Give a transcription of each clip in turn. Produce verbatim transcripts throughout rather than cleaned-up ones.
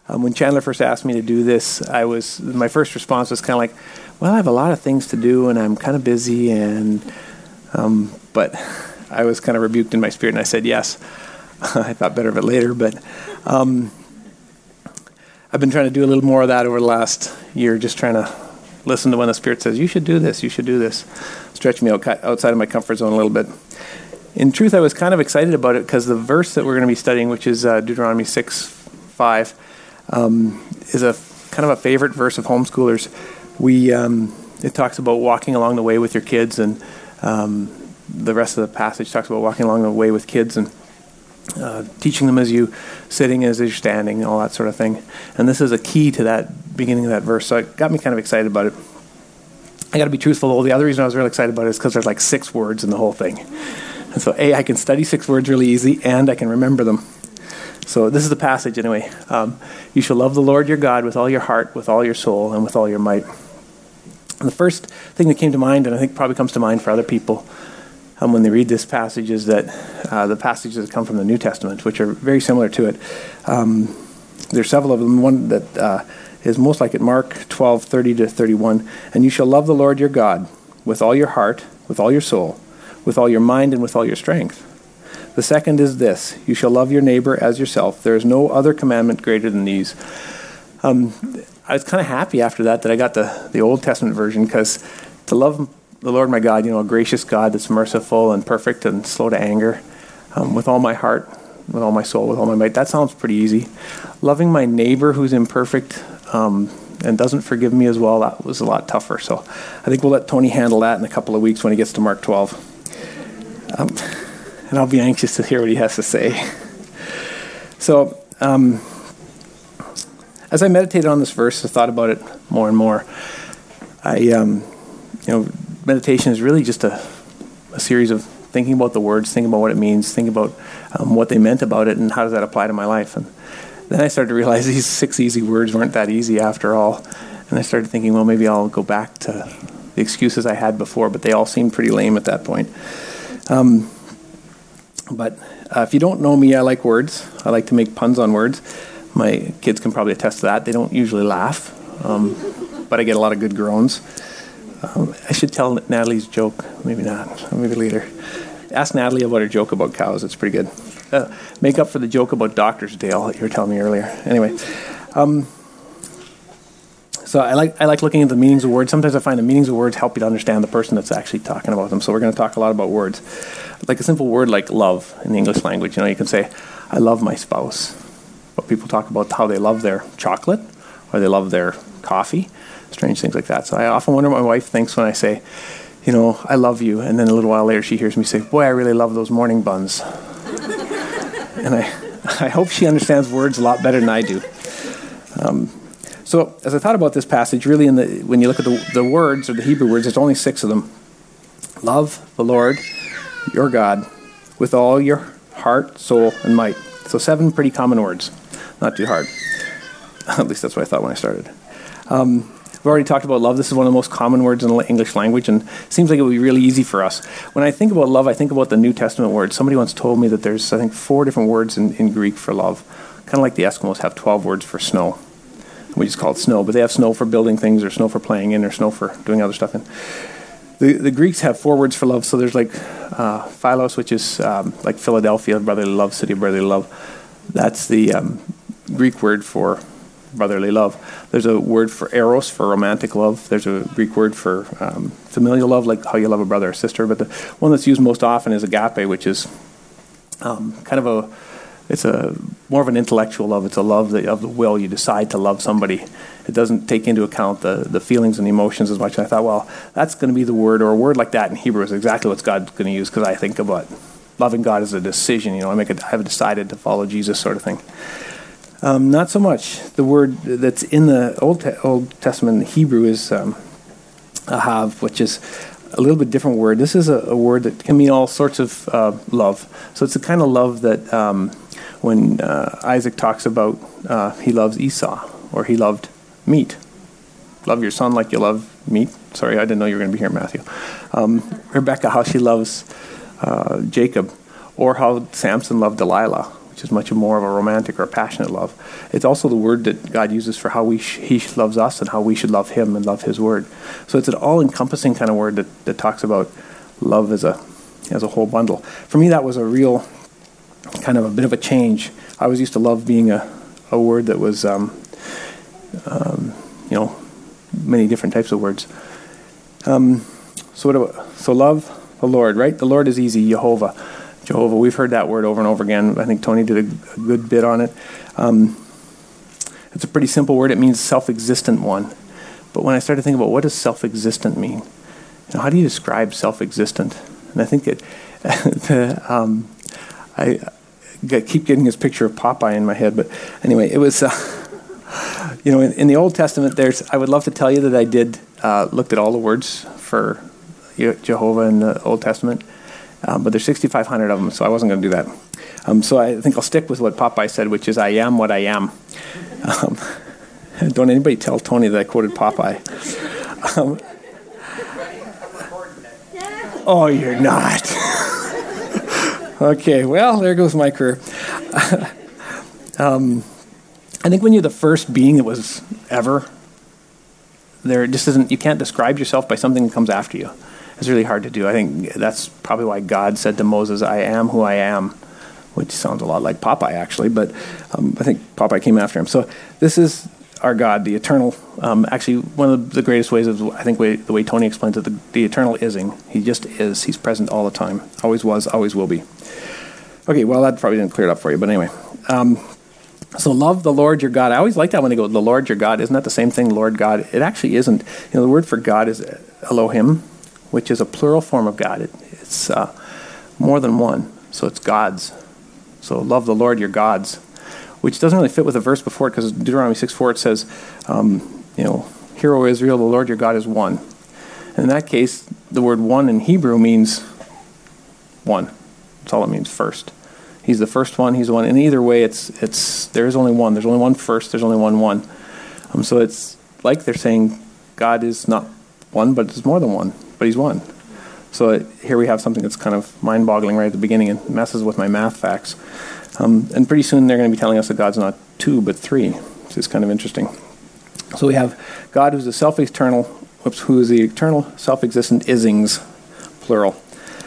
Um, when Chandler first asked me to do this, I was my first response was kind of like, well, I have a lot of things to do, and I'm kind of busy, and um, but I was kind of rebuked in my spirit, and I said yes. I thought better of it later, but um, I've been trying to do a little more of that over the last year, just trying to listen to when the Spirit says, you should do this, you should do this, stretch me out, outside of my comfort zone a little bit. In truth, I was kind of excited about it because the verse that we're going to be studying, which is uh, Deuteronomy six five, Um, is a kind of a favorite verse of homeschoolers. We um, it talks about walking along the way with your kids, and um, the rest of the passage talks about walking along the way with kids and uh, teaching them as you sitting, as you're standing, all that sort of thing. And this is a key to that beginning of that verse, so it got me kind of excited about it. I got to be truthful, though. The other reason I was really excited about it is because there's like six words in the whole thing. And so, A, I can study six words really easy, and I can remember them. So this is the passage anyway. Um, you shall love the Lord your God with all your heart, with all your soul, and with all your might. And the first thing that came to mind, and I think probably comes to mind for other people um, when they read this passage, is that uh, the passages that come from the New Testament, which are very similar to it. Um, there's several of them. One that uh, is most like it, Mark twelve thirty to thirty-one. And you shall love the Lord your God with all your heart, with all your soul, with all your mind, and with all your strength. The second is this, you shall love your neighbor as yourself. There is no other commandment greater than these. Um, I was kind of happy after that that I got the, the Old Testament version, because to love the Lord my God, you know, a gracious God that's merciful and perfect and slow to anger, um, with all my heart, with all my soul, with all my might, that sounds pretty easy. Loving my neighbor who's imperfect um, and doesn't forgive me as well, that was a lot tougher. So I think we'll let Tony handle that in a couple of weeks when he gets to Mark twelve. Um, And I'll be anxious to hear what he has to say. So, um, as I meditated on this verse, I thought about it more and more. I, um, you know, meditation is really just a, a series of thinking about the words, thinking about what it means, thinking about um, what they meant about it, and how does that apply to my life. And then I started to realize these six easy words weren't that easy after all. And I started thinking, well, maybe I'll go back to the excuses I had before, but they all seemed pretty lame at that point. Um, But uh, if you don't know me, I like words. I like to make puns on words. My kids can probably attest to that. They don't usually laugh, um, but I get a lot of good groans. Um, I should tell Natalie's joke. Maybe not. Maybe later. Ask Natalie about her joke about cows. It's pretty good. Uh, make up for the joke about Doctor's Dale that you were telling me earlier. Anyway, um, so I like I like looking at the meanings of words. Sometimes I find the meanings of words help you to understand the person that's actually talking about them. So we're going to talk a lot about words. Like a simple word like love in the English language. You know, you can say, I love my spouse. But people talk about how they love their chocolate or they love their coffee. Strange things like that. So I often wonder what my wife thinks when I say, you know, I love you. And then a little while later she hears me say, boy, I really love those morning buns. And I, I hope she understands words a lot better than I do. Um, so as I thought about this passage, really in the when you look at the, the words, or the Hebrew words, there's only six of them. Love the Lord your God with all your heart, soul, and might. So seven pretty common words. Not too hard. At least that's what I thought when I started. Um, we've already talked about love. This is one of the most common words in the English language, and it seems like it would be really easy for us. When I think about love, I think about the New Testament words. Somebody once told me that there's, I think, four different words in, in Greek for love. Kind of like the Eskimos have twelve words for snow. We just call it snow, but they have snow for building things, or snow for playing in, or snow for doing other stuff in. The, the Greeks have four words for love, so there's like uh, philos, which is um, like Philadelphia, brotherly love, city of brotherly love. That's the um, Greek word for brotherly love. There's a word for eros, for romantic love. There's a Greek word for um, familial love, like how you love a brother or sister. But the one that's used most often is agape, which is um, kind of a, it's a more of an intellectual love. It's a love that, of the will. You decide to love somebody. It doesn't take into account the, the feelings and the emotions as much. And I thought, well, that's going to be the word, or a word like that in Hebrew is exactly what God's going to use, because I think about loving God as a decision. You know, I make a, I've decided to follow Jesus, sort of thing. Um, not so much. The word that's in the Old Te- Old Testament in Hebrew is um, ahav, which is a little bit different word. This is a, a word that can mean all sorts of uh, love. So it's the kind of love that um, when uh, Isaac talks about uh, he loves Esau, or he loved meat. Love your son like you love meat. Sorry, I didn't know you were going to be here, Matthew. Um, Rebecca, how she loves uh, Jacob, or how Samson loved Delilah. which is much more of a romantic or a passionate love. It's also the word that God uses for how we sh- he loves us and how we should love him and love his word. So it's an all-encompassing kind of word that, that talks about love as a as a whole bundle. For me, that was a real kind of a bit of a change. I always used to love being a, a word that was, um, um, you know, many different types of words. Um, so what about, so love the Lord, right? The Lord is easy, Jehovah. Jehovah, we've heard that word over and over again. I think Tony did a, a good bit on it. Um, it's a pretty simple word. It means self-existent one. But when I started thinking about what does self-existent mean, you know, how do you describe self-existent? And I think that the, um, I, I keep getting this picture of Popeye in my head. But anyway, it was, uh, you know, in, in the Old Testament, there's. I would love to tell you that I did uh, looked at all the words for Jehovah in the Old Testament. Um, but there's sixty-five hundred of them, so I wasn't going to do that. Um, so I think I'll stick with what Popeye said, which is, I am what I am. Um, don't anybody tell Tony that I quoted Popeye. Um, oh, you're not. Okay, well, there goes my career. um, I think when you're the first being that was ever, there just isn't, you can't describe yourself by something that comes after you. It's really hard to do. I think that's probably why God said to Moses, I am who I am, which sounds a lot like Popeye, actually, but um, I think Popeye came after him. So this is our God, the eternal. Um, actually, one of the greatest ways is, I think, way, the way Tony explains it, the, the eternal ising. He just is. He's present all the time. Always was, always will be. Okay, well, that probably didn't clear it up for you, but anyway. Um, so love the Lord your God. I always like that when they go, the Lord your God. Isn't that the same thing, Lord God? It actually isn't. You know, the word for God is Elohim, which is a plural form of God. It, it's uh, more than one, so it's God's. So love the Lord your God's, which doesn't really fit with the verse before it, because Deuteronomy six four, it says, um, you know, Hear, O Israel, the Lord your God is one. And in that case, the word one in Hebrew means one. That's all it means, first. He's the first one, he's the one. And either way, it's it's there is only one. There's only one first, there's only one one. Um, so it's like they're saying God is not one, but it's more than one. But he's one. So it, here we have something that's kind of mind-boggling right at the beginning and messes with my math facts. Um, and pretty soon they're going to be telling us that God's not two, but three, which is kind of interesting. So we have God who's the self-eternal, whoops, who is the eternal, self-existent isings, plural.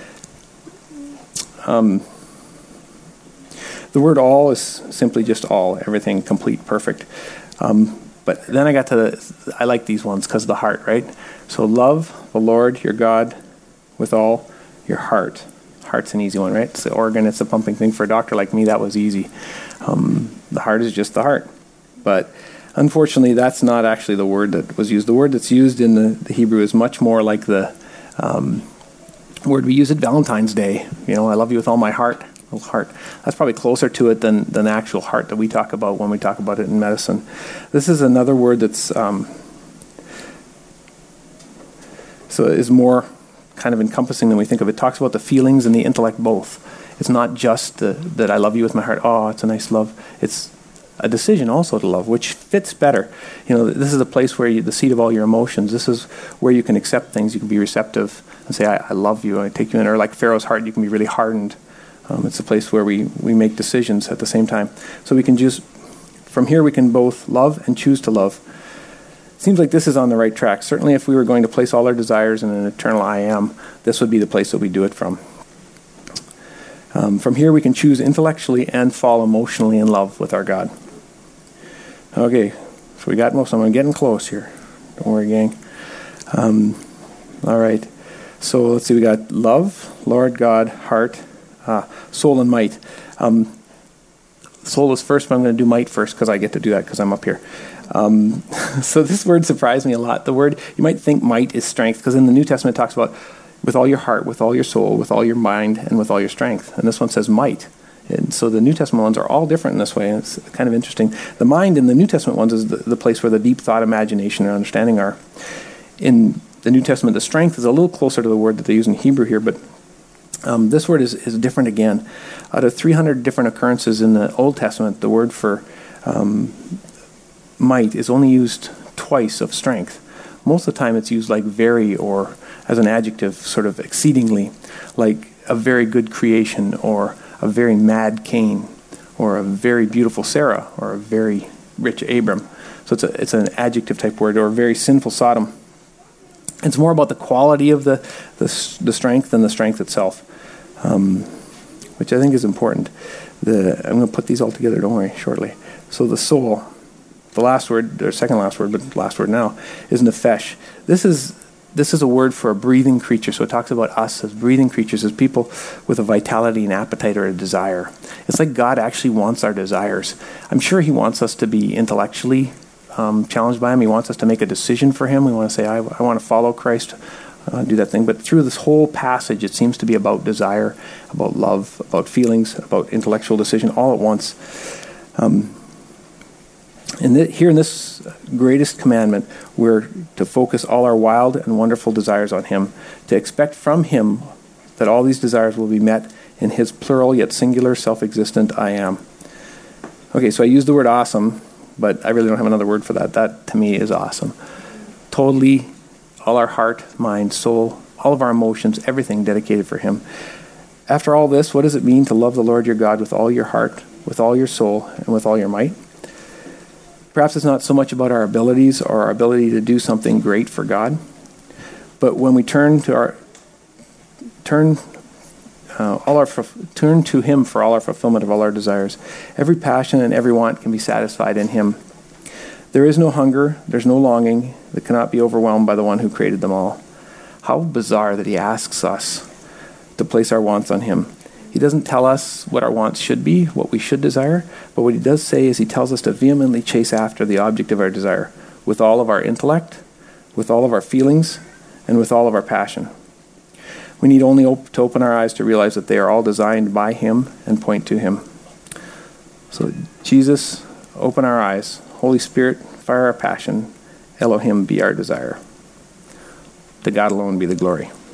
Um, the word all is simply just all, everything, complete, perfect. Um, but then I got to the, I like these ones because of the heart, right? So love the Lord, your God, with all your heart. Heart's an easy one, right? It's the organ, it's the pumping thing. For a doctor like me, that was easy. Um, the heart is just the heart. But unfortunately, that's not actually the word that was used. The word that's used in the, the Hebrew is much more like the um, word we use at Valentine's Day. You know, I love you with all my heart. Little heart. That's probably closer to it than, than the actual heart that we talk about when we talk about it in medicine. This is another word that's... Um, So it is more kind of encompassing than we think of. It talks about the feelings and the intellect both. It's not just the, that I love you with my heart. Oh, it's a nice love. It's a decision also to love, which fits better. You know, this is a place where you, the seat of all your emotions. This is where you can accept things. You can be receptive and say, I, I love you. I take you in. Or like Pharaoh's heart, you can be really hardened. Um, it's a place where we, we make decisions at the same time. So we can just, from here we can both love and choose to love. Seems like this is on the right track. Certainly if we were going to place all our desires in an eternal I am, this would be the place that we do it from. Um, from here we can choose intellectually and fall emotionally in love with our God. Okay, so we got most of them. I'm getting close here. Don't worry, gang. Um, all right. So let's see, we got love, Lord God, heart, uh, soul, and might. Um, soul is first, but I'm going to do might first because I get to do that because I'm up here. Um, so this word surprised me a lot. The word, you might think might is strength, because in the New Testament it talks about with all your heart, with all your soul, with all your mind, and with all your strength. And this one says might. And so the New Testament ones are all different in this way, and it's kind of interesting. The mind in the New Testament ones is the, the place where the deep thought, imagination, and understanding are. In the New Testament, the strength is a little closer to the word that they use in Hebrew here, but um, this word is, is different again. Out of three hundred different occurrences in the Old Testament, the word for um, might is only used twice of strength. Most of the time it's used like very, or as an adjective, sort of exceedingly, like a very good creation, or a very mad Cain, or a very beautiful Sarah, or a very rich Abram. So it's a, it's an adjective type word, or a very sinful Sodom. It's more about the quality of the the, the strength than the strength itself, um, which I think is important. The I'm going to put these all together, don't worry, shortly. So the soul, the last word, or second last word, but last word now, is nephesh. This is This is a word for a breathing creature. So it talks about us as breathing creatures, as people with a vitality, an appetite, or a desire. It's like God actually wants our desires. I'm sure he wants us to be intellectually um, challenged by him. He wants us to make a decision for him. We want to say, I, I want to follow Christ, uh, do that thing. But through this whole passage, it seems to be about desire, about love, about feelings, about intellectual decision, all at once. Um, And th- here in this greatest commandment, we're to focus all our wild and wonderful desires on him, to expect from him that all these desires will be met in his plural yet singular self-existent I am. Okay, so I used the word awesome, but I really don't have another word for that. That, to me, is awesome. Totally, all our heart, mind, soul, all of our emotions, everything dedicated for him. After all this, what does it mean to love the Lord your God with all your heart, with all your soul, and with all your might? Perhaps it's not so much about our abilities or our ability to do something great for God, but when we turn to our turn uh, all our turn to him for all our fulfillment of all our desires, every passion and every want can be satisfied in him. There is no hunger, there's no longing that cannot be overwhelmed by the one who created them all. How bizarre that he asks us to place our wants on him. He doesn't tell us what our wants should be, what we should desire, but what he does say is he tells us to vehemently chase after the object of our desire with all of our intellect, with all of our feelings, and with all of our passion. We need only op- to open our eyes to realize that they are all designed by him and point to him. So Jesus, open our eyes. Holy Spirit, fire our passion. Elohim, be our desire. To God alone be the glory.